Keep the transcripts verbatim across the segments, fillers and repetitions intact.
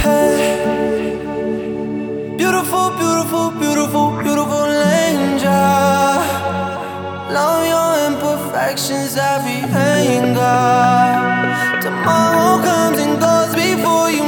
Hey, beautiful, beautiful, beautiful, beautiful angel. Love your imperfections, every anger. Tomorrow comes and goes before you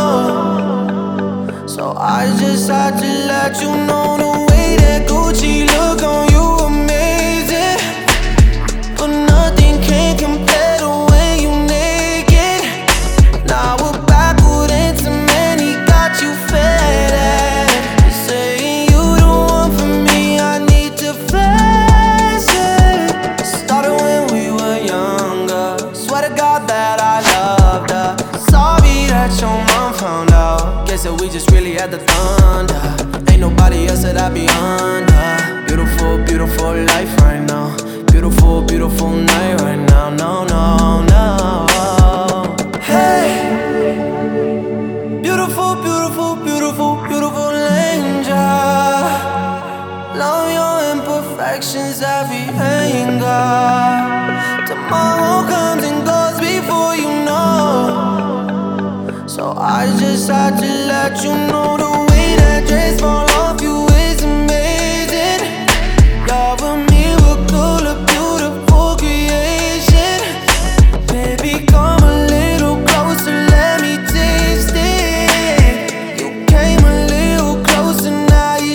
know. So I just had to let you know the way that Gucci look on you amazing, but nothing can compare the way you naked. Now we're backward into many, got you fed. You're saying you the one for me, I need to flex it. Started when we were younger, swear to God that I loved her. Sorry that your mom found out, guess that we just really had the thunder. Ain't nobody else that I be under. Beautiful, beautiful life right now. Beautiful, beautiful night right now. No, no, no. Hey, beautiful, beautiful, beautiful, beautiful angel. Love your imperfections, every anger. Tomorrow comes and goes before you know. So I just had to let you know the way that dress fall off you is amazing. You're a miracle, a beautiful creation. Baby, come a little closer, let me taste it. You came a little closer, now you're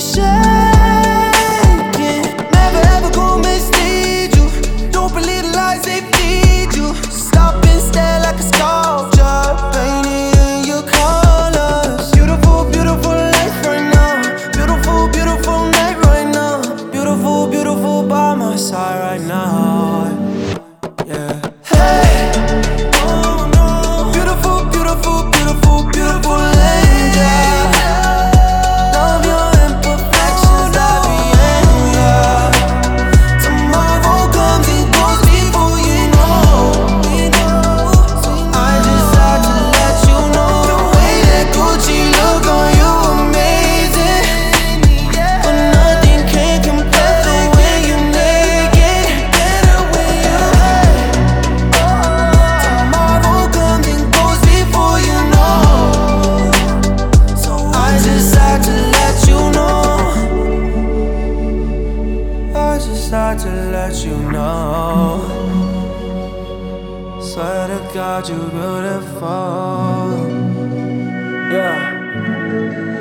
shaking. Never ever gonna mislead you. Don't believe the lies they feed you. Stop and stare like a sculpture, painted in your colors. Beautiful, beautiful life right now. Beautiful, beautiful night right now. Beautiful, beautiful by my side right now. Yeah. Hey, oh no. Beautiful, beautiful, beautiful, beautiful angel. Love your imperfections, every anger. Tomorrow comes and goes before you know. So I just had to let you know the way that Gucci look on you amazing, but nothing can compare the way you naked. Tomorrow comes and goes before you know. So I just had to let you know. I just had to let you know. Swear to God, you're beautiful. Yeah.